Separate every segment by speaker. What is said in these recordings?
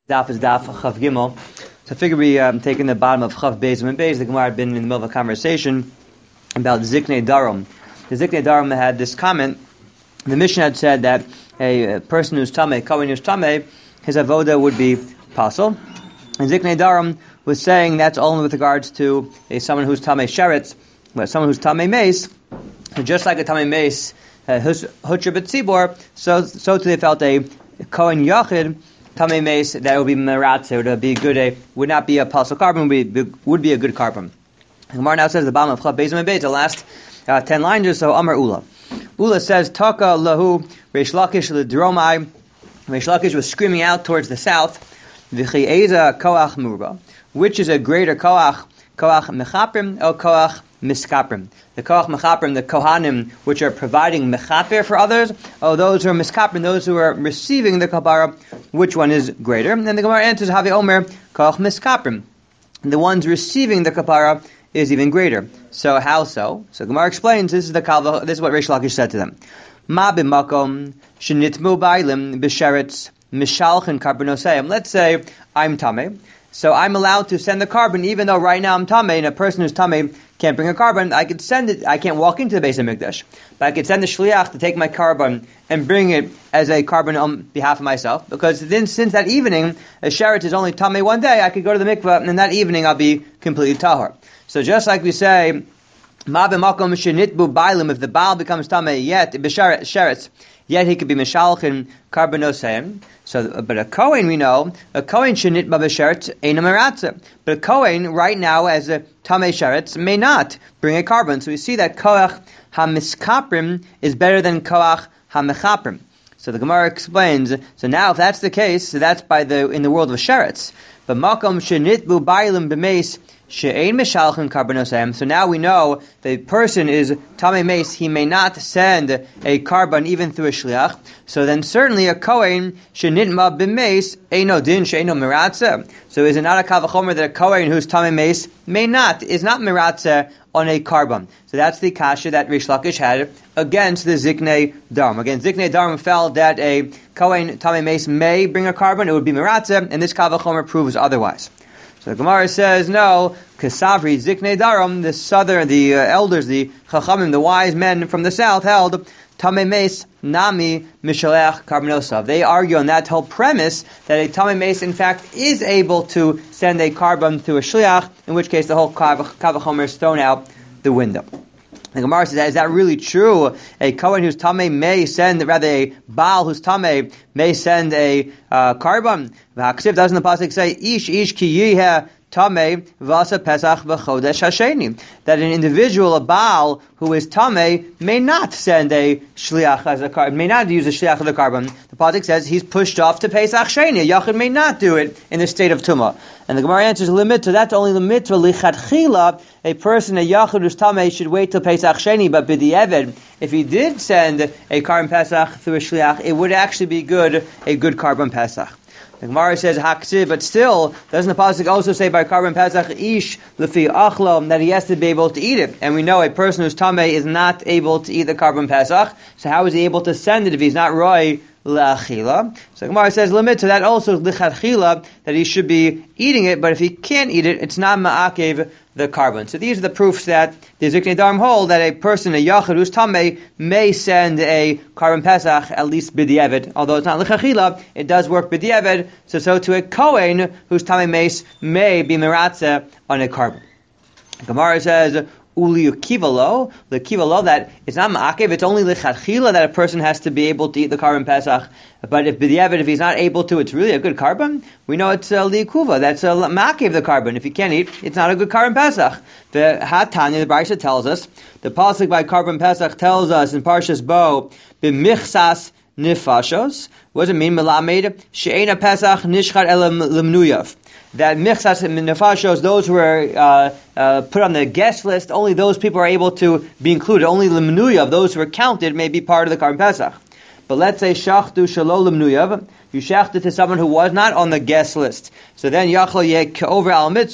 Speaker 1: Daf is Daf Chav Gimel. So I figure we taking the bottom of Chav Beis and Beis. The Gemara had been in the middle of a conversation about Ziknei Darum. The Ziknei Darum had this comment. The Mishnah had said that a person who's Tameh, Kohen who's Tameh, his avoda would be pasul. And Ziknei Darum was saying that's only with regards to someone who's Tameh Sheretz, but someone who's Tameh Meis. So just like a Tameh Meis, Hutra B'tzibor, so too they felt a Kohen Yachid, Tamei Meis, that would be meratze, would be good, would not be a pasul carbon, would be a good carbon. Gemara now says the bottom of Chav Beis and Beis, the last 10 lines or so. Amar Ula. Ula says, Taka lahu Reish Lakish l'dromai. Reish Lakish was screaming out towards the south. V'chi eza koach murba. Which is a greater koach? Koach mechaprim or koach miskaprim? The koach mechaprim, the kohanim, which are providing mechaper for others, or those who are miskaprim, those who are receiving the kapara, which one is greater? And the Gemara answers, Havi Omer, koach miskaprim. The ones receiving the kapara is even greater. So how so? So Gemara explains, this is what Reish Lakish said to them. Ma b'makom shenitmu b'aylim b'sheretz mishalchen karbonoseim. Let's say I'm tameh. So I'm allowed to send the carbon, even though right now I'm tameh, and a person who's tameh can't bring a carbon. I could send it. I can't walk into the Beis Hamikdash, but I could send the shliach to take my carbon and bring it as a carbon on behalf of myself. Because then, since that evening, a sheretz is only tameh one day, I could go to the mikveh, and that evening I'll be completely tahor. So just like we say, ma b'makom shenitbu bailim, if the baal becomes tameh yet sheretz, yet he could be mishalchin karbonoseim. So, but a Kohen, we know, a Kohen shenit b'sheretz ain't a meratze. But a Kohen, right now, as a tamei sheretz, may not bring a carbon. So we see that koach hamiskaprim is better than koach hamechaprim. So the Gemara explains. So now, if that's the case, so that's in the world of sheretz. But makom shenitbu bailim b'meis she'ein mishalchin karbonosayim. So now we know the person is tamei meis. He may not send a carbon even through a shliach. So then certainly a kohen shenitma b'meis eino din she'eino meratze. So is it not a kavachomer that a kohen who's tamei meis is not meratze on a carbon? So that's the kasha that Reish Lakish had against the Ziknei Darum. Again, Ziknei Darum felt that a kohen tamei meis may bring a carbon, it would be meratze, and this kavachomer proves otherwise. So the Gemara says, no, Kesavri, Ziknei Darum, the elders, the Chachamim, the wise men from the south held, Tamei Meis, Nami, Mishalech, Karbonosav. They argue on that whole premise that a Tamei Meis, in fact, is able to send a carbon to a Shliach, in which case the whole Kavachomer is thrown out the window. The Gemara says, is that really true? A Kohen who's Tamei may send, rather a Baal who's Tamei may send a carbon. Doesn't the pasuk say, Ish ki yiheh Tamei v'asa Pesach v'chodesh hasheni? That an individual, a Baal who is Tamei, may not send a shliach as a carbon, may not use a shliach of the carbon. The pasuk says he's pushed off to Pesach Sheni. A Yachid may not do it in the state of Tumah. And the Gemara answers, limit, so that's only the mitzvah lichatchila. A person, a Yachid who's Tamei, should wait till Pesach Sheni, but b'di'evid, if he did send a carbon Pesach through a shliach, it would actually be a good carbon Pesach. The Gemara says haksiv, but still, doesn't the pasuk also say by carbon pesach ish lefi achlo that he has to be able to eat it? And we know a person who's tamei is not able to eat the carbon pesach. So how is he able to send it if he's not roi le'achila? So the Gemara says limit to that also lichatchila that he should be eating it, but if he can't eat it, it's not ma'akev the carbon. So these are the proofs that the Ziknei Darum hold that a person, a Yachid who's Tamei, may send a carbon Pesach, at least b'di'evid. Although it's not l'chachila, it does work b'di'evid. So to a Kohen who's Tamei Meis may be meratze on a carbon. Gemara says, Uli kivalo, the kivalo that it's not ma'akev, it's only lichatchila that a person has to be able to eat the carbon pesach. But if b'di'evid, if he's not able to, it's really a good carbon. We know it's li'kuva, that's ma'akev the carbon. If he can't eat, it's not a good carbon pesach. The Hatanya, the Brisa tells us, the pasuk by carbon pesach tells us in Parshas Bo, b'michsas nifashos. What does it mean? Melamed she'ena pesach nishchar elam lemnuyav. That michsas nefashos, those who are put on the guest list, only those people are able to be included. Only lemnuyav, those who are counted, may be part of the carbon pesach. But let's say shachtu shelo lemnuyav, you shachted to someone who was not on the guest list. So then yachol yeh over al mitzvah,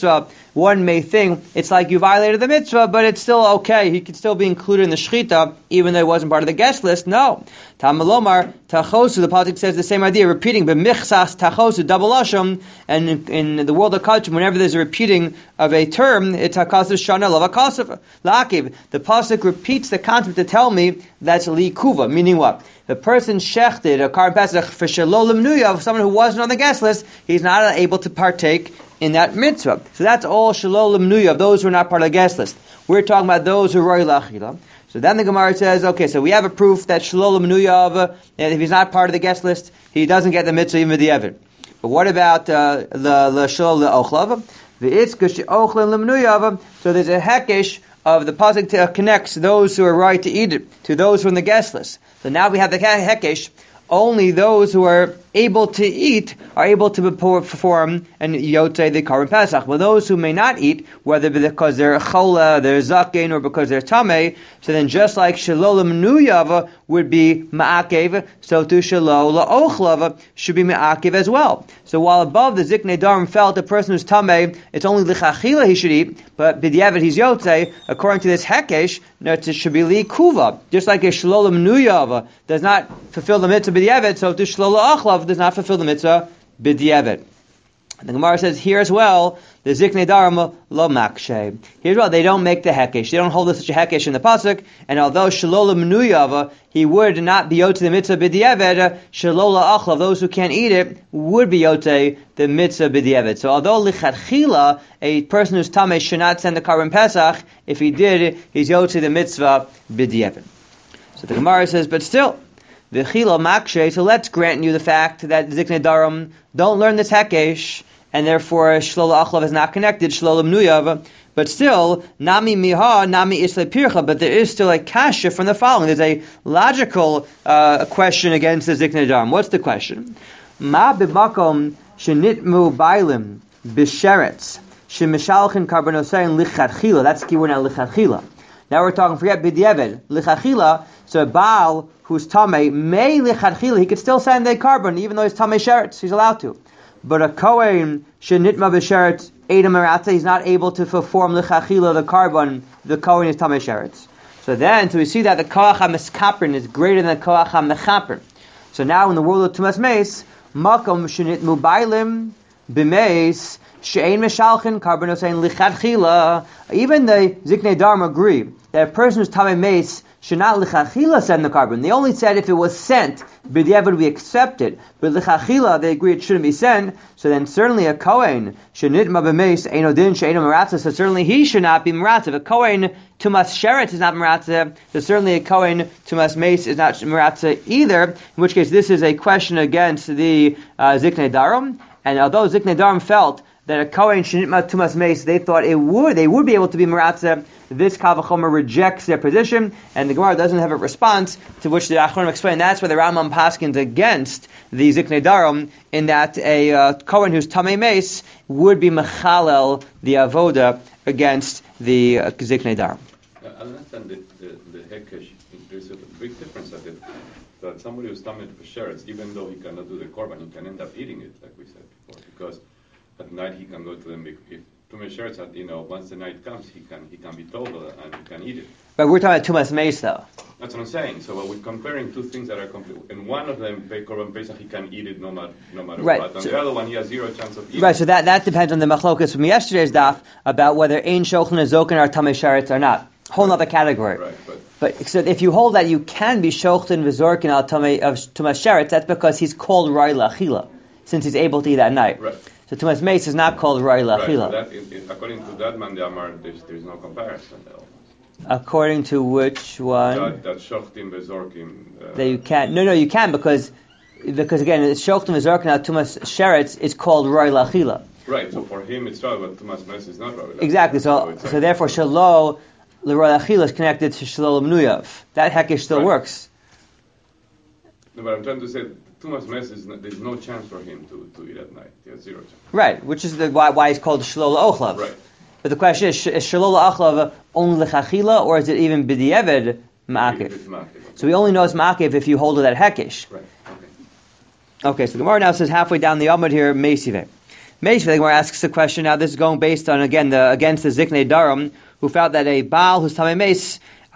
Speaker 1: one may think it's like you violated the mitzvah, but it's still okay. He could still be included in the shechita, even though he wasn't part of the guest list. No. Tamalomar, tachosu, the pasuk says the same idea, repeating, b'michsas tachosu, double asham, and in the world of culture, whenever there's a repeating of a term, it's hakasav shana lavakasav la'akiv. The pasuk repeats the concept to tell me that's likuva, meaning what? The person shechted a Karban Pesach for shalol lemnuyav, someone who wasn't on the guest list, he's not able to partake in that mitzvah. So that's all shalol lemnuyav, those who are not part of the guest list. We're talking about those who are roy lachila. So then the Gemara says, okay, so we have a proof that shalol lemnuyav, and if he's not part of the guest list, he doesn't get the mitzvah even with the evid. But what about the shalol le'ochlav? The itzkush ochlan lemnuyav. So there's a hekesh of the pasuk connects those who are right to eat it to those who are in the guest list. So now we have the hekesh. Only those who are able to eat are able to perform and yotzei the Karban Pesach. Well, those who may not eat, whether because they're chola, they're zaken, or because they're tamei, so then just like shalol lemnuyav would be ma'akev, so too shalol la'ochlav should be ma'akev as well. So while above the Ziknei Darim felt the person who's tamei, it's only lichachila he should eat, but b'diavad he's yotzei, according to this hekesh, it should be li kuva. Just like a shalol lemnuyav does not fulfill the mitzvah b'diavad, so too shalol la'ochlav does not fulfill the mitzvah b'diavad. The Gemara says here as well, the Ziknei Darim lo makshe. Here's why they don't make the hekesh. They don't hold such a hekesh in the pasuk. And although shalol lemnuyav, he would not be yotzei the mitzvah b'diavad, shalol la'ochlav, those who can't eat it, would be yotzei the mitzvah b'diavad. So although lichatchila, a person who's tamei should not send the Karban Pesach, if he did, he's yotzei the mitzvah b'diavad. So the Gemara says, but still, v'chila makshe, so let's grant you the fact that Ziknei Darim don't learn this hekesh, and therefore shalol achlav is not connected, shalol lemnuyav. But still, nami miha, nami isle pircha. But there is still a kasha from the following. There's a logical question against the Ziknei Darim. What's the question? Ma b'makom shenitmu bailim b'sheretz shemishalchin karbonosein lichatchila. That's the key word now, lichatchila. Now we're talking, forget b'diavad, lichatchila. So a baal who's tamei may lichatchila, he could still send a carbon even though he's tamei sheretz. He's allowed to. But a kohen shenitma b'sheretz edom meratza, he's not able to perform lichatchila the carbon. The kohen is tamei sheretz. So we see that the koach ha-meskaprin is greater than the koach ha-mechaprin. So now in the world of tumas meis, makom shenitmu bailim b'meis she'ein meshalchin karbonosein lichatchila. Even the Ziknei Darim agree that a person who's tamei meis should not lichatchila send the carbon. They only said if it was sent, b'diavad we accept it. But lichatchila, they agree it shouldn't be sent. So then certainly a kohen shenitma b'meis eino din she'eino meratza. So certainly he should not be meratza. If a kohen tumas sheretz is not meratza, so certainly a kohen tumas meis is not meratza either. In which case, this is a question against the Ziknei Darim. And although Ziknei Darim felt that a kohen shenitma tumas meis, they thought they would be able to be meratza. This Kal V'chomer rejects their position, and the Gemara doesn't have a response, to which the Achronim explain that's why the Rambam paskins against the Ziknei Darim, in that a Kohen who's Tamei Meis would be Mechalel the Avoda against the Ziknei Darim.
Speaker 2: I understand the Hekesh, there's a big difference at it, that somebody who's Tamei Sheretz, even though he cannot do the Korban, he can end up eating it, like we said before, because at night he can go to the mikveh. Tumas sheretz, once the night comes, he can be total and he can eat it.
Speaker 1: But we're talking about Tumas Meis, though.
Speaker 2: That's what I'm saying. So we're comparing two things that are complete. In one of them, Korban Pesach, he can eat it no matter
Speaker 1: right.
Speaker 2: what. On the other one, he has zero chance of eating.
Speaker 1: Right. So that depends on the machlokas from yesterday's daf about whether ein shochlin and zokin are tamei sheretz or not. Whole other category.
Speaker 2: Right.
Speaker 1: But so if you hold that you can be shochlin v'zorkin al tamei of tumas sheretz, that's because he's called roy lachila, since he's able to eat at night.
Speaker 2: Right.
Speaker 1: So Tumas Meis is not called Roy Lachila.
Speaker 2: Right, so according to that man, there's no comparison.
Speaker 1: According to which one?
Speaker 2: That Shochtim Bezorkim.
Speaker 1: That you can't. No, you can because again, Shochtim Bezorkim al Tumas Sheretz is called Roy Lachila.
Speaker 2: Right. So for him it's right, but Tumas Meis is not Roy Lachila.
Speaker 1: Exactly. So therefore, Shalo Roy Lachila is connected to Shalo Mnuyav. That hekesh still works.
Speaker 2: No, but I'm trying to say. Tumas Meis there's no chance for him to eat at night. He has zero chance.
Speaker 1: Right, which is why he's called Shalol Ochlav.
Speaker 2: Right.
Speaker 1: But the question is Shalol Ochlav only lechachila, or is it even b'diavad ma'akev? So we only know it's ma'akev if you hold it at hekesh.
Speaker 2: Right.
Speaker 1: Okay, so the Gemara now says halfway down the Amud here, Meisive. Meisha, the Gemara asks the question, now this is going based on, again, against the Ziknei Darum, who felt that a Baal who's Tamei Meis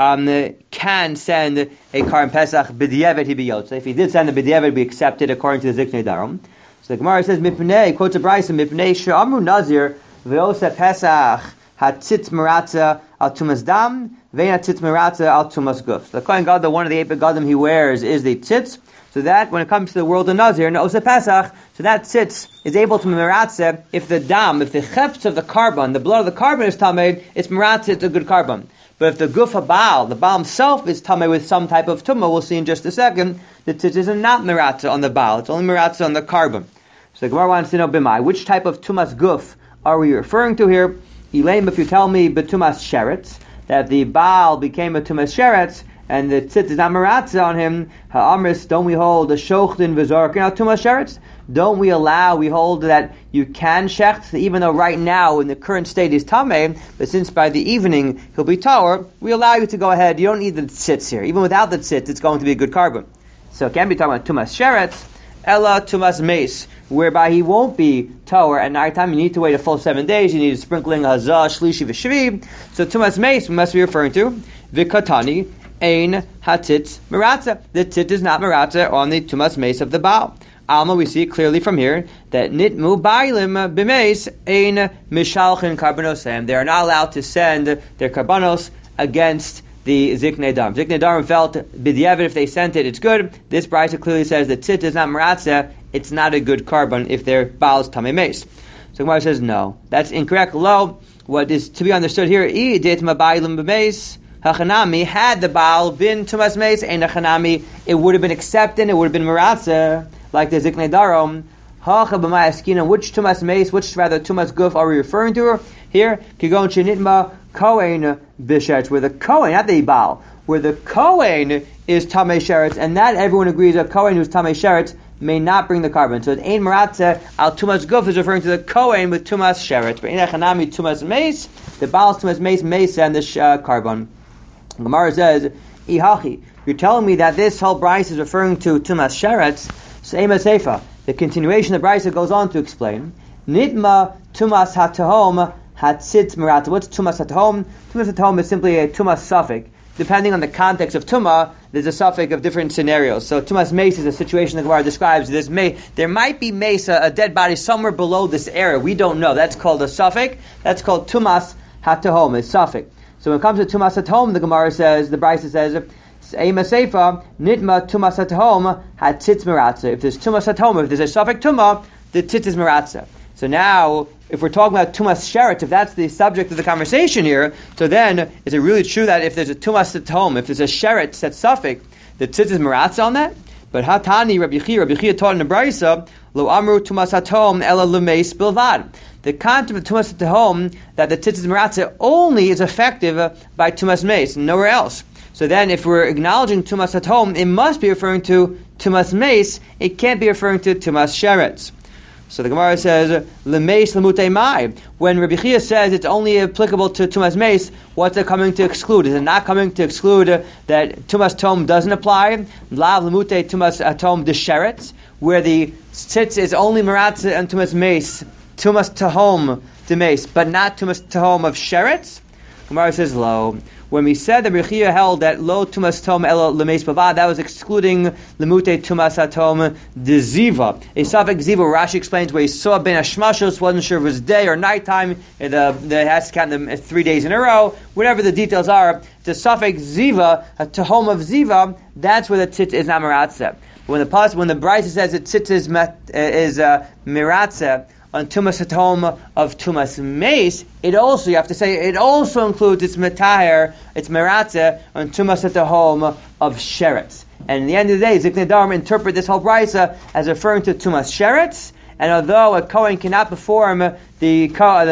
Speaker 1: can send a Karban Pesach b'diavad he biyot. So if he did send a b'diavad, it would be accepted according to the Ziknei Darum. So the Gemara says, Mipnei, quotes a Brisa, Mipnei she'amru Nazir ve'oseh Pesach hatzitz meratza al tumas dam ve'in hatzitz meratza al tumas guf. The Kohen Gadol, one of the 8 begadim he wears is the tzitz. So that, when it comes to the world of Nazir, and Oseh Pesach, so that tzitz is able to meratza if the dam, if the chefts of the carbon, the blood of the carbon is tamei, it's meratza, it's a good carbon. But if the guf habal, the baal himself is tamei with some type of tumah, we'll see in just a second, the tzitz is not meratza on the baal, it's only meratza on the carbon. So the Gemara wants to know, b'mai, which type of tumas guf are we referring to here? Elaim, if you tell me b'tumas sheretz, that the baal became a tumas sheretz, and the tzitz is not meratza on him, ha'amris, don't we hold the shochdin v'zorkin al tumas sheretz? Don't we hold that you can shecht, even though right now in the current state he's tamei, but since by the evening he'll be tower, we allow you to go ahead. You don't need the tzitz here. Even without the tzitz, it's going to be a good carbon. So it can't be talking about tumas sheretz, ella tumas meis, whereby he won't be tower at night time. You need to wait a full 7 days. You need a sprinkling hazah, shlishi, v'shvi. So tumas meis we must be referring to v'katani ein hatzitz meratza. The tzitz is not meratza on the tumas meis of the baal. Alma, we see clearly from here that nitmu bailim b'meis ein mishalchin karbanosem. They are not allowed to send their karbanos against the Ziknei Darum. Ziknei Darum felt b'diavad, if they sent it, it's good. This Brisa clearly says that tzitz is not meratza, it's not a good carbon if their baal's tamei meis. So Gemara says no, that's incorrect. Lo, what is to be understood here, I ditma bailim b'meis hachanami, had the baal been tumas meis ein hachanami, it would have been accepted, it would have been meratza, like the Ziknei Darum. Hacha b'mai askina, which tumas meis, which rather tumas guf are we referring to here? Kigon shenitma kohen b'sheretz, where the kohen, not the baal, where the kohen is tamei sheretz, and that everyone agrees a kohen who's tamei sheretz may not bring the carbon. So ein meratza al tumas guf is referring to the kohen with tumas sheretz, but in echanami tumas meis, the baal's tumas meis may send the carbon. Gemara says, ihachi, you're telling me that this whole brisa is referring to tumas sheretz. Seima Seifa. The continuation of the Brisa goes on to explain. Nitma tumas hatahom hatzitz meratza. What's tumas hatahom? Tumas hatahom is simply a tumas suffix. Depending on the context of tumah, there's a suffix of different scenarios. So tumas meis is a situation the Gemara describes. There might be meis, a dead body somewhere below this area. We don't know. That's called a suffix. That's called tumas hatahom, a suffix. So when it comes to tumas hatahom, the Gemara says, the Brisa says, Eima Seifa, Nitma Tumas Hatahom had tzitz meratza. If there's Tumas Hatahom, if there's a suffix Tumah, the tzitz is meratza. So now, if we're talking about Tumas Sheretz, if that's the subject of the conversation here, so then, is it really true that if there's a Tumas Hatahom, if there's a Sheretz, that suffix, the tzitz is meratza on that? But Hatani, Rabbi Chia taught in the Brisa, Lo Amru Tumas Hatahom Ela Lumeis Bilvad. The concept of Tumas Hatahom, that the tzitz is meratza, only is effective by Tumas Meis, nowhere else. So then, if we're acknowledging Tumas Hatahom, it must be referring to Tumas Meis. It can't be referring to Tumas Sheretz. So the Gemara says, L'meis l'mutei mai. When Rabbi Chia says it's only applicable to Tumas Meis, what's it coming to exclude? Is it not coming to exclude that Tumas Tom doesn't apply? La l'mutei Tumas Tom de Sheretz, where the tzitz is only meratza and Tumas Meis, Tumas Tahom de Meis, but not Tumas Tahom of Sheretz? Gemara says, lo. When we said that Rabbi Chia held that lo tumas tom elo lemeis bavad, that was excluding lemute tumas atom de ziva. A suffix ziva, Rashi explains, where he saw ben hashmashos, wasn't sure if it was day or nighttime, it has to count them 3 days in a row, whatever the details are. The suffix ziva, a tahom of ziva, that's where the tzitz is not meratza. When the Brisa says that tzitz is meratza on tumas hatahom of tumas meis, it also, you have to say, it also includes its metaher, its meratza on tumas hatahom of sheretz. And in the end of the day, Ziknei Darum interpret this whole brisa as referring to tumas sheretz. And although a kohen cannot perform the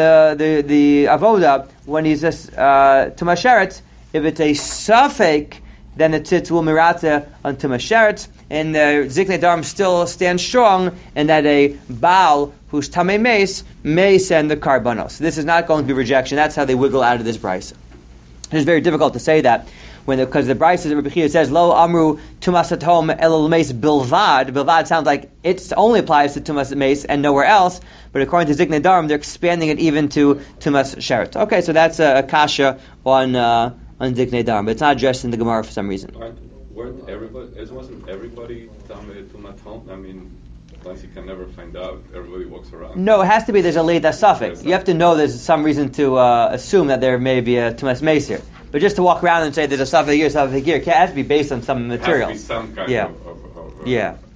Speaker 1: avoda when he's tumas sheretz, if it's a suffix, then the tzitz will meratza on tumas sheretz. And the Ziknei Darum still stands strong, and that a baal who's tamei meis may send the karbanos. This is not going to be rejection. That's how they wiggle out of this brisa. It's very difficult to say that. because the Brisa Rabbi Chia says Lo Amru Tumas Hatom El Meis Bilvad. Bilvad sounds like it only applies to Tumas Meis and nowhere else. But according to Ziknei Darum, they're expanding it even to Tumas Sheret. Okay, so that's a kasha on Ziknei Darum, but it's not addressed in the Gemara for some reason.
Speaker 2: Wasn't everybody Tameh Tumas Hom? I mean, once you can never find out, everybody walks around.
Speaker 1: No, it has to be there's a Leida Suffix. You have to know there's some reason to assume that there may be a Tumas Meis here. But just to walk around and say there's a Suffix here, Suffix here, it has to be based on some material.
Speaker 2: It has to be some kind of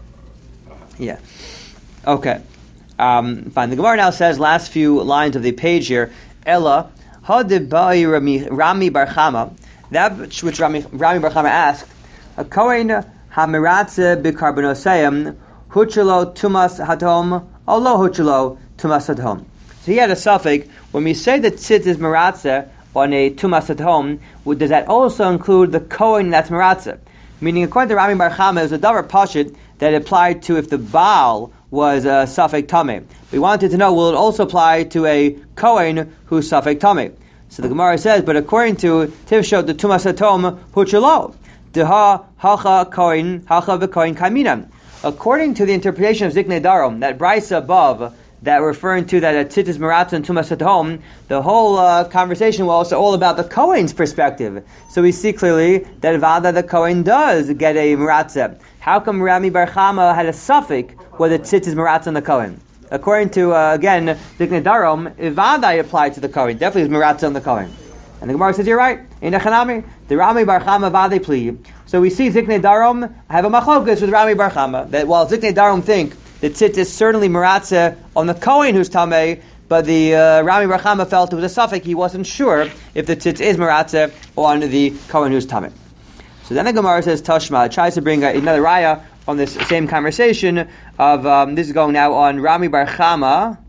Speaker 1: Yeah. Okay. Fine. The Gemara now says, last few lines of the page here, Ella, Hadibai Rami Bar Chama, that which Rami Bar Chama asked, a Kohen Hamiratze Bikarbonosayim, Huchelo Tumas Hatom, Olo Huchelo Tumas Hatom. So he had a suffix. When we say that tzitz is Miratze on a Tumas Hatom, does that also include the Kohen that's Miratze? Meaning, according to Rami Bar Chama, it was a davar pashut that applied to if the Baal was a Safek Tameh. We wanted to know, will it also apply to a Kohen who's Safek Tameh? So the Gemara says, but according to Tivshot, the Tumas Hatom, Huchelo, Deha Hacha Kohen, Hacha V'Kohen Kaminam. According to the interpretation of Ziknei Darum, that brisa above, that referring to that a tzitz is Maratza and Tumas Hatom, the whole conversation was also all about the Kohen's perspective. So we see clearly that Vada the Kohen does get a Maratza. How come Rami Bar Chama had a suffix where the tzitz is Maratza and the Kohen? According to, again, Ziknei Darum, Ivadai applied to the Kohen. Definitely is Maratza on the Kohen. And the Gemara says, you're right. In Echanami, the Rami Bar Chama Vadei Pli. So we see Ziknei Darum have a machlokas with Rami Bar Chama, that while Ziknei Darum think the tzitz is certainly Maratza on the Kohen who's Tameh, but the Rami Bar Chama felt it was a suffix. He wasn't sure if the tzitz is Maratza on the Kohen who's Tameh. So then the Gemara says, Tashma, it tries to bring another raya on this same conversation of, this is going now on Rami Bar Chama,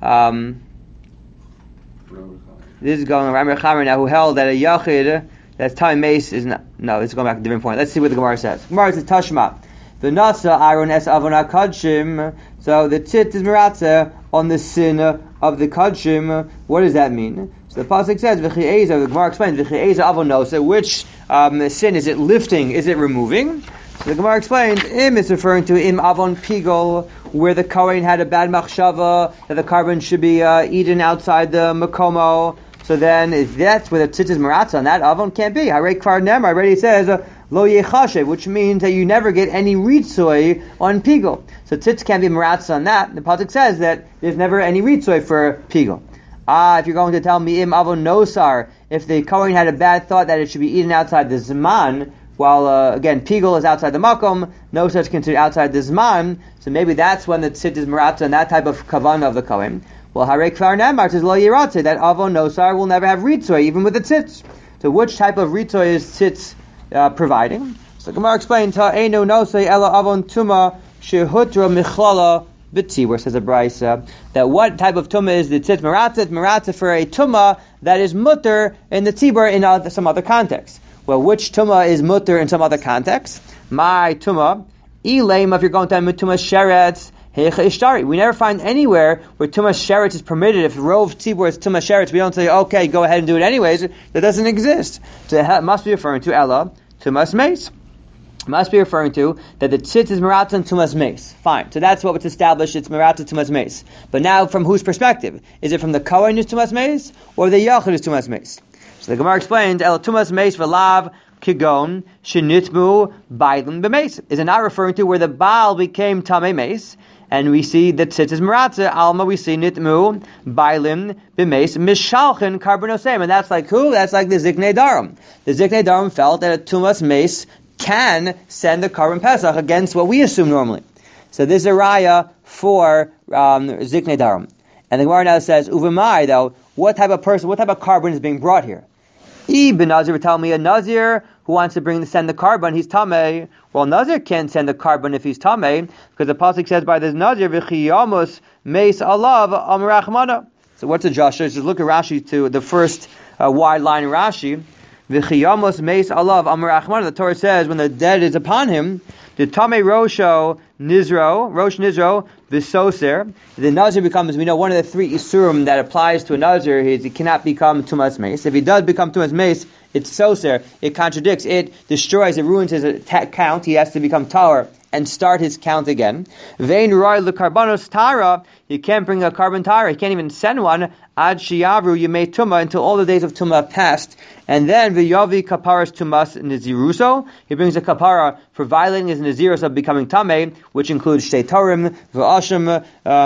Speaker 1: this is going on Rami Bar Chama now, who held that a Yachid, that's Tameh Meis is not, no, it's going back to a different point. Let's see what the Gemara says. Gemara says, Tashma, the Nasa Aaron Es Avon HaKadshim, so the tzitz is Maratza on the sin of the Kadshim. What does that mean? So the pasuk says, "V'chi'eza." The Gemara explains, "V'chi'eza avonosa." Which sin is it lifting? Is it removing? So the Gemara explains, "Im" is referring to im avon pigol, where the Kohen had a bad machshava that the carbon should be eaten outside the makomo. So then, if that's where the tzitz is maratza, on that avon can't be. Harei kvar nemar already says lo yechashe, which means that you never get any ritzoy on pigol. So tzitz can't be maratza on that. The pasuk says that there's never any ritzoy for pigol. If you're going to tell me im avon nosar, if the Kohen had a bad thought that it should be eaten outside the zman, while again pigol is outside the makom, nosar is considered outside the zman, so maybe that's when the tzitz is maratza and that type of kavanah of the Kohen. Well, harei kvar nemar says lo yiratze, that avon nosar will never have ritzoy even with the tzitz. So which type of ritzoy is tzitz providing? So Gemara explains ha'enu nosay ela avon tuma shehutra michlala b'tzi, where it says a brisa that what type of tumah is the tzitz maratza? It's maratza for a tumah that is mutter in the tzibur in some other context. Well, which tumah is mutter in some other context? My tumah, ilaim, if you're going to have tumah sheretz, heicha ishtari. We never find anywhere where tumah sheretz is permitted. If rov tzibur is tumah sheretz, we don't say, okay, go ahead and do it anyways. That doesn't exist. So it must be referring to ella, tumas meis. Must be referring to that the tzitz is maratza and tumas meis. Fine. So that's what was established. It's maratza tumas meis. But now, from whose perspective? Is it from the Kohen who's tumas meis, or the Yachid is tumas meis? So the Gemara explains, El tumas meis v'lav kigon shenitmu bailim b'meis. Is it not referring to where the Baal became tamei meis? And we see that tzitz is maratza, alma we see nitmu bailim b'meis mishalchen karbonosem. And that's like who? That's like the Ziknei Darum. The Ziknei Darum felt that a tumas meis can send the carbon pesach against what we assume normally. So this is a raya for Ziknei Darum. And the Gemara now says, Uvamai, though, what type of carbon is being brought here? Ibn Nazir would tell me a Nazir who wants to send the carbon, he's tamei. Well, Nazir can't send the carbon if he's tamei, because the pasuk says by this Nazir, V'chiyamos meis alav amrachmana. So what's the Joshua? Just look at Rashi to the first wide line in Rashi. V'chiyamos meis alav amrachmana. The Torah says when the dead is upon him, the tamei rosh nizro v'soser. The Nazir becomes, we know, one of the three isurim that applies to a Nazir is he cannot become tumas meis. If he does become tumas meis, It's soser. It contradicts. It destroys. It ruins his count. He has to become tahor and start his count again. Vein roy lekarbanos tara. He can't bring a carbon tara. He can't even send one. Ad shiyavru yemei tuma until all the days of tuma have passed. And then v'yavi kaparas tumas niziruso. He brings a kapara for violating his nazirus of becoming tamei, which includes shtei tarim, v'ashim,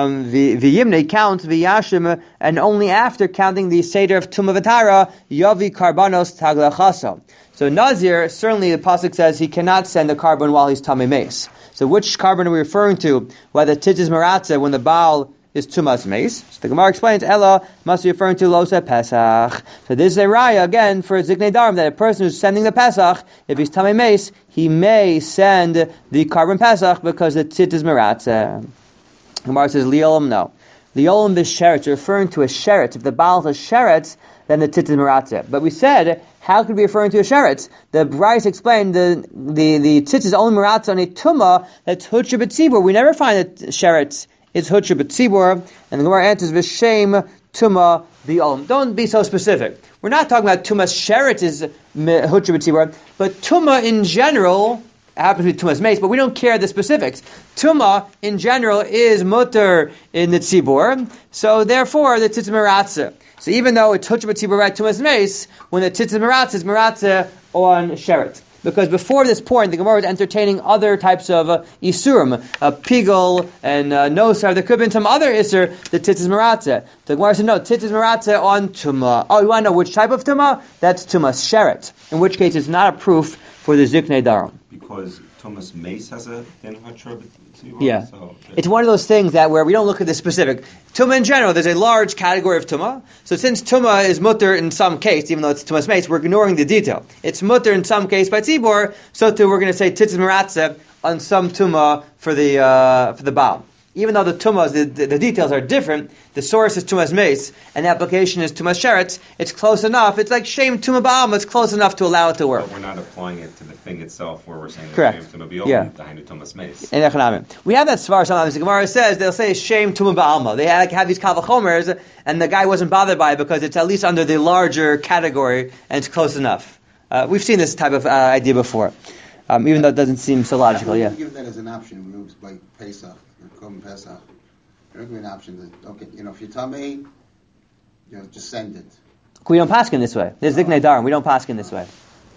Speaker 1: v'yimne count, v'yashim, and only after counting the seder of tuma v'tara, yavi karbanos taglachaso. So Nazir, certainly the pasuk says he cannot send a carbon while he's tamei meis. So which carbon are we referring to? Whether tzitzis maratza when the Baal is tumas meis. So the Gemara explains, Ella must be referring to losa pesach. So this is a raya again for ziknei darim that a person who's sending the pesach, if he's tamei meis, he may send the carbon pesach because the tzitzis maratza. The Gemara says liolam no. Liolam b'sheretz, referring to a sheretz. If the Baal is a sheretz, then the tzitzis maratza. But we said, how could we be referring to a sheretz? The Bryce explained the tzitz is only maratza on a tumah that's hutra b'tzibur. We never find that sheretz is hutra b'tzibur, and the Gemara answers v'shem tumah b'olam. Don't be so specific. We're not talking about tumah sheretz is hutra b'tzibur, but tumah in general happens to be tumas meis, but we don't care the specifics. Tumah in general is mutter in the tzibur, so therefore the tzitz maratza. So even though it's hutra b'tzibur right tumas meis, when the tzitz maratza is maratza on sheret. Because before this point, the Gemara was entertaining other types of isurim, pigel and nosar. There could have been some other isur, the tzitz maratza. The Gemara said, no, tzitz maratza on tumah. Oh, you want to know which type of tumah? That's tumah sheret. In which case, it's not a proof for the ziknei darim.
Speaker 3: Because Tumas Mace has a thin hutra.
Speaker 1: Yeah.
Speaker 3: So
Speaker 1: it's one of those things that where we don't look at the specific. Tumah in general, there's a large category of tumah. So since tumah is mutter in some case, even though it's tumas meis, we're ignoring the detail. It's mutter in some case by tzibor, so too we're going to say tzitzis maratza on some tumah for the Baal. Even though the tumahs, the details are different, the source is tumas meis, and the application is tumas sheretz, it's close enough. It's like shem tumah ba'alma, it's close enough to allow it to work.
Speaker 3: But we're not applying it to the thing itself where we're saying that
Speaker 1: correct.
Speaker 3: shem tumah b'olam behind the tumas meis.
Speaker 1: We have that svar sometimes. The Gemara says, they'll say shem tumah ba'alma. They have these kavachomers, and the guy wasn't bothered by it because it's at least under the larger category, and it's close enough. We've seen this type of idea before, even though it doesn't seem so logical, yeah.
Speaker 4: You give that as an option when it's like Pesach. Pesach. There could be an option that, okay, if you're tamei, just send it.
Speaker 1: We don't paskin this way. There's ziknei darim. We don't paskin this way.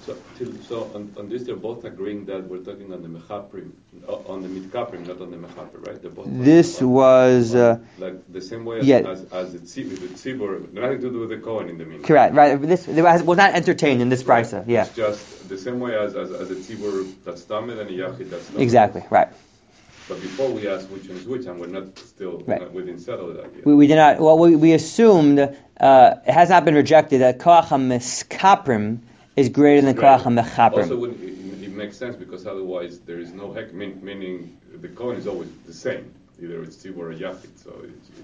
Speaker 2: So on this, they're both agreeing that we're talking on the mechaprim, on the mitkaprim, not on the mechaper, right? They're both
Speaker 1: this was
Speaker 2: like the same way as the tzibur, nothing to do with the Kohen in the meaning.
Speaker 1: Correct, right? This was not entertained in this brisa. Yeah,
Speaker 2: it's just the same way as a tzibur that's tamid and a yachid that's not.
Speaker 1: Exactly, right.
Speaker 2: But before we asked which one is which, and we're not still we didn't settle that yet.
Speaker 1: We did not. Well, we assumed it has not been rejected that koach ha-miskaprim is greater than koach ha-mechaprim.
Speaker 2: Also, it makes sense because otherwise there is no hek, meaning the Kohen is always the same. Either it's tzibur or yachid. So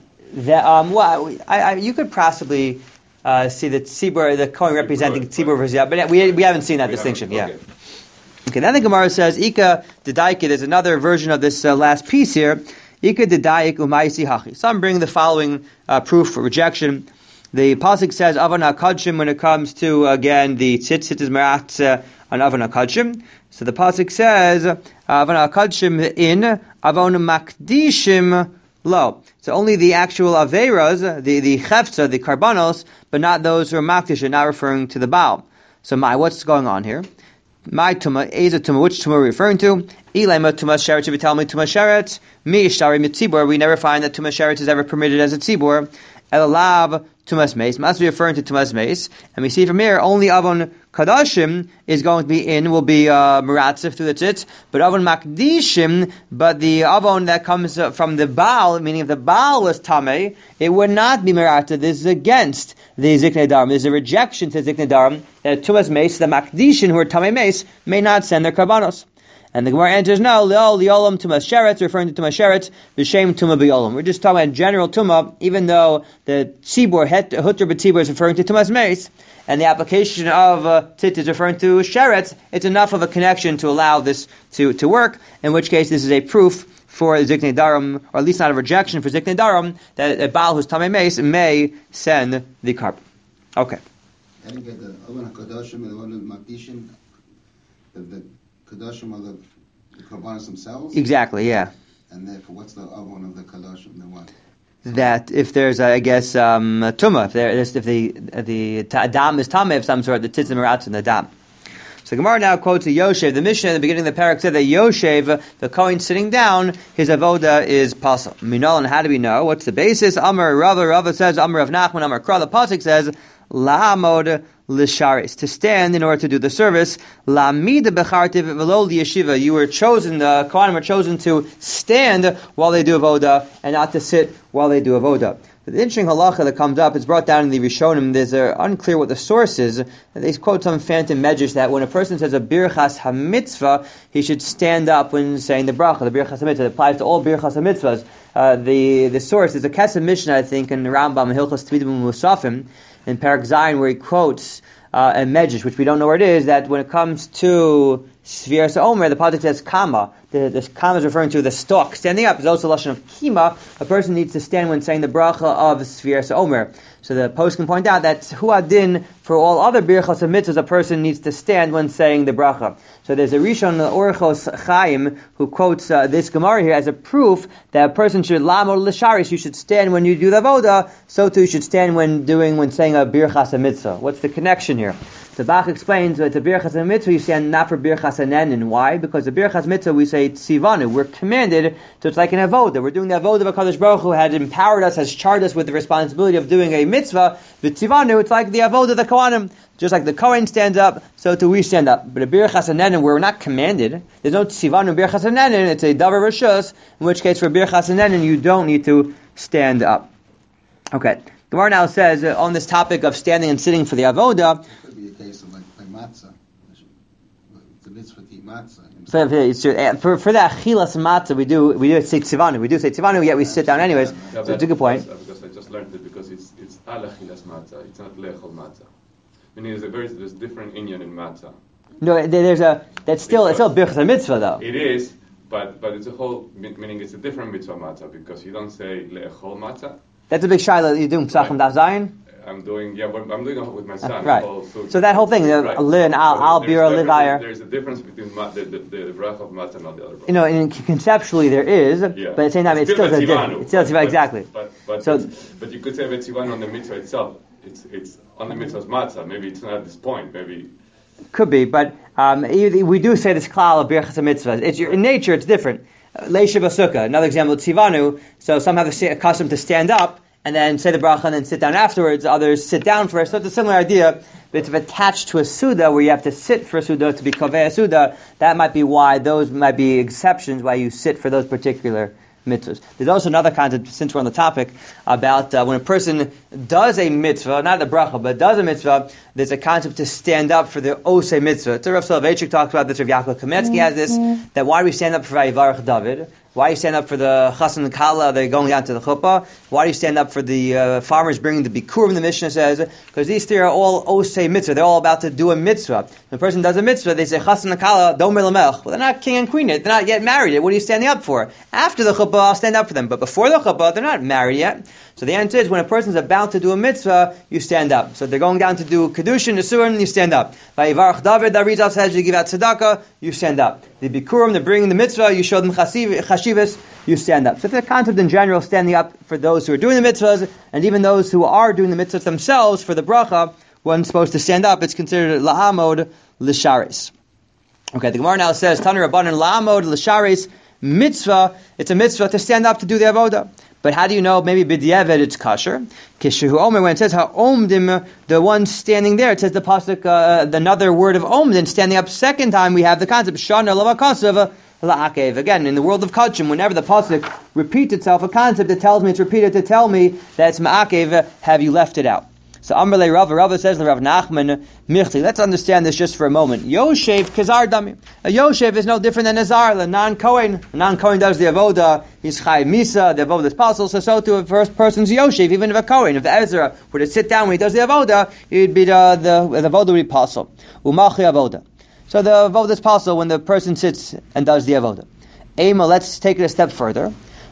Speaker 1: you could possibly see the tzibur, the Kohen representing tzibur versus yachid, but we haven't seen that distinction. Okay. Okay, then the Gemara says, Ika Dedaike, there's another version of this last piece here. Ika Dedaik Umaisi Hachi. Some bring the following proof for rejection. The Pasuk says, Avon HaKadshim, when it comes to, again, the tzitz is maratza on Avon HaKadshim. So the Pasuk says, Avon HaKadshim in, Avon Makdishim lo. So only the actual Averas, the Chefza, the Karbanos, but not those who are Makdish, not referring to the Baal. So what's going on here? My tumah, Eza tumah, which tumah are we referring to? Ilaima tumah sheret, should be telling me tumah sheret. Mi ishtari mitzibur, we never find that tumah sheret is ever permitted as a tzibur. Elalav tumas meis, must be referring to tumas meis. And we see from here, only avon kadashim is going to be will be meratzif through the tzitz, but avon makdishim, but the avon that comes from the Baal, meaning if the Baal was tamei, it would not be meratzif. This is against the ziknei darim. There's a rejection to ziknei darim that tumas meis, the makdishin who are tamei meis, may not send their karbanos. And the Gemara answers, no, liolam tumas sheretz, referring to tumas sheretz, b'shem tumah b'yolam. We're just talking about general tumah, even though the tzibur, hutra b'tzibur, is referring to tumas meis, and the application of tzit is referring to sheretz, it's enough of a connection to allow this to work, in which case this is a proof for ziknei darim, or at least not a rejection for ziknei darim, that a Baal who's tamei meis may send the carbon. Okay.
Speaker 4: I didn't get the Oven HaKadoshim and the Oven HaMakdishim, the Kadoshim are the Korbanos themselves?
Speaker 1: Exactly, yeah.
Speaker 4: And therefore, what's the Oven of the Kadoshim, the what?
Speaker 1: That if there's, I guess, tumah, if the Adam is tameh of some sort, the tzitzim are out in the Adam. So Gemara now quotes a Yoshev. The Mishnah at the beginning of the parak said that Yoshev, the Kohen sitting down, his avoda is pasal. Minol, and how do we know? What's the basis? Amar Rava says, Amar Rav Nachman, Amar Kra, the pasuk says, La'amod l'sharis, to stand in order to do the service. La'amid bechartiv v'lo liyeshiva, you were chosen, the Kohanim were chosen to stand while they do avoda, and not to sit while they do avoda. The interesting halacha that comes up is brought down in the Rishonim. There's unclear what the source is. They quote some phantom medrash that when a person says a birchas hamitzvah, he should stand up when saying the bracha, the birchas hamitzvah. It applies to all birchas hamitzvahs. The source is a Kesef Mishnah, I think, in the Rambam, Hilchos Tvidim Musafim, in Parak Zayin, where he quotes a medrash, which we don't know where it is, that when it comes to Sfiras Omer, the pasuk says kama. The kama is referring to the stalk. Standing up is also a lashon of kima. A person needs to stand when saying the bracha of Sfiras Omer. So the post can point out that huadin for all other birchas and mitzvahs, a person needs to stand when saying the bracha. So there's a Rishon Orchos Chaim who quotes this Gemara here as a proof that a person should lamor l'sharis. You should stand when you do the avoda. So too you should stand when saying a birchas and mitzvah. What's the connection here? The Bach explains that the birchas and mitzvah you stand not for birchas hanenin. Why? Because the birchas mitzvah we say tzivanu. We're commanded, so it's like an avoda. We're doing the avoda of HaKadosh Baruch Hu had empowered us, has charged us with the responsibility of doing a mitzvah. The tzivanu, it's like the avoda of the Kohanim. Just like the Kohen stands up, so too we stand up. But a birchas hanenin, we're not commanded. There's no tzivanu birchas hanenin. It's a davar rishus. In which case, for birchas hanenin, you don't need to stand up. Okay. The Gemara now says on this topic of standing and sitting for the avoda.
Speaker 4: Be a case of like matzah. It's a mitzvah to eat matzah.
Speaker 1: So for the achilas matzah, we do say tzivanu. We do say tzivanu, yet we sit down anyways.
Speaker 2: Yeah,
Speaker 1: so it's a good point.
Speaker 2: Because I just learned it because it's al achilas matzah. It's not lechol matzah. Meaning there's different inyan in matzah.
Speaker 1: No, it's still birchas mitzvah though.
Speaker 2: It is, but it's a whole meaning it's a different mitzvah matzah because you don't say lechol matzah.
Speaker 1: That's a big shaila. You're doing psachim daf zayin.
Speaker 2: I'm doing it with my son.
Speaker 1: Right. So that whole thing,
Speaker 2: right.
Speaker 1: I'll be or live higher.
Speaker 2: There's a difference between the bracha of matzah and the other bracha.
Speaker 1: And conceptually there is, but at the same time it's still different. It's still tzivanu, exactly.
Speaker 2: But you could say tzivanu on the mitzvah itself. It's on the mitzvah's matzah. Maybe it's not at this point. Maybe
Speaker 1: could be, but we do say this klal of birchas mitzvah. In nature, it's different. Leisha basukah, another example, tzivanu. So some have a custom to stand up and then say the bracha and then sit down afterwards. Others sit down first. So it's a similar idea, but it's attached to a suda where you have to sit for a suda to be kovei a suda. That might be why those might be exceptions why you sit for those particular mitzvahs. There's also another concept, since we're on the topic, about when a person does a mitzvah, not the bracha, but does a mitzvah, there's a concept to stand up for the osei mitzvah. So Rav Soloveitchik talks about this, Rav Yaakov Kamensky has this, that why do we stand up for Vayivarach David? Why do you stand up for the chassan and kala, they're going down to the chuppah? Why do you stand up for the farmers bringing the bikurim, the Mishnah says? Because these three are all osei mitzvah. They're all about to do a mitzvah. When a person does a mitzvah, they say chassan and kala, domer lamech. Well, they're not king and queen yet. They're not yet married yet. What are you standing up for? After the chuppah, I'll stand up for them. But before the chuppah, they're not married yet. So the answer is, when a person's about to do a mitzvah, you stand up. So they're going down to do kedushin, nesurim, you stand up. Vayivarach David, the Arizal says, you give out tzedakah, you stand up. The bikurim, they're bringing the mitzvah, you show them chashivas, you stand up. So the concept in general, standing up for those who are doing the mitzvahs, and even those who are doing the mitzvahs themselves for the bracha, one's supposed to stand up. It's considered la'amod l'sharis. Okay, the Gemara now says, Tanu Rabbanan la'amod l'sharis, mitzvah, it's a mitzvah to stand up to do the avodah. But how do you know? Maybe b'diavad it's kasher. Kishehu omer, when it says ha'omdim, the one standing there, it says the pasuk, another word of omdim, standing up second time, we have the concept shana lavakasav la'akev. Again, in the world of kachim, whenever the pasuk repeats itself, a concept that tells me it's repeated to tell me that it's ma'akev, have you left it out? So Amrle Rava says to Rav Nachman Michti. Let's understand this just for a moment. Yoshev Kazar Dami. A Yoshev is no different than a Zar, a non-Kohen. A non-Kohen does the avoda. He's Chai Misa. The avoda is possible. So to a first person's Yoshev, even if a Kohen. If Ezra were to sit down when he does the avoda, it'd be the avoda would be possible. Umachi avoda. So the avoda is possible when the person sits and does the avoda. Ema, let's take it a step further.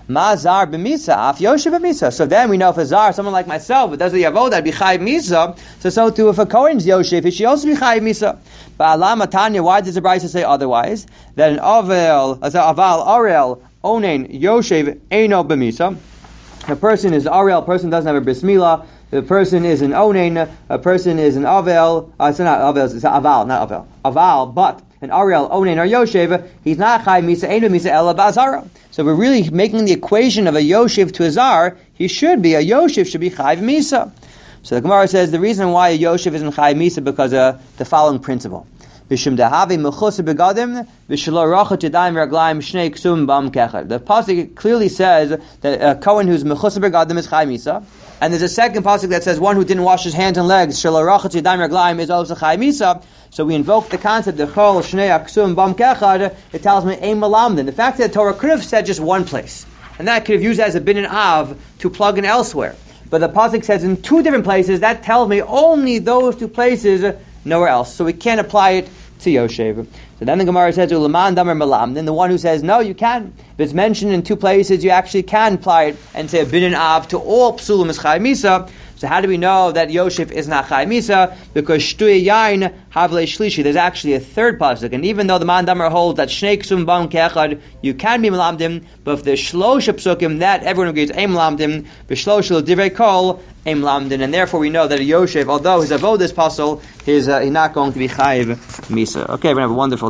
Speaker 1: Mazar b'misa, af Yoshev b'misa. So then we know if a zar, someone like myself, but does the avodah, I'd be chayiv misa. So too, if a Kohen's Yoshev, he should also be chayiv misa. But Alama Tanya, why does the Brisa say otherwise? That an aval arel onen Yoshev eino b'misa. A person is arel, a person doesn't have a bris milah. The person is an onen, a person is an avel. It's not avel, it's aval, not avel. Aval, but an Ariel, Onen, or Yoshev, he's not Chai Misa, Ein Misa, Ela Bazara. So we're really making the equation of a Yoshev to a Zar. A Yoshev should be Chai Misa. So the Gemara says the reason why a Yoshev isn't Chai Misa because of the following principle. The pasuk clearly says that a Kohen who's mechusar begadim is Chai Misa, and there's a second pasuk that says one who didn't wash his hands and legs is also Chai Misa. So we invoke the concept of Chol Shnei Aksum Bam Kechad. It tells me Ein Malamdin. The fact that the Torah could have said just one place, and that could have used as a bin and av to plug in elsewhere. But the pasuk says in two different places. That tells me only those two places, nowhere else. So we can't apply it to Yoshev. So then the Gemara says Ulaman Damer Malam. Then the one who says no, you can. If it's mentioned in two places, you actually can apply it and say a bin and av to all psulim is Chai Misa. So how do we know that Yoshev is not Chai Misa? Because Shtuye Yain Havle Shlishi. There's actually a third pasuk, and even though the Man Damer holds that Shnei Ksum Bam Kechad, you can be Malamdim, but if there's Shlosha Psukim, that everyone agrees Ein Malamdim, B'Shlosha Divrei Kol Ein Malamdim, and therefore we know that a Yoshev, although his avodah is puzzle, he's not going to be Chayiv Misa. Okay, we're going to have a wonderful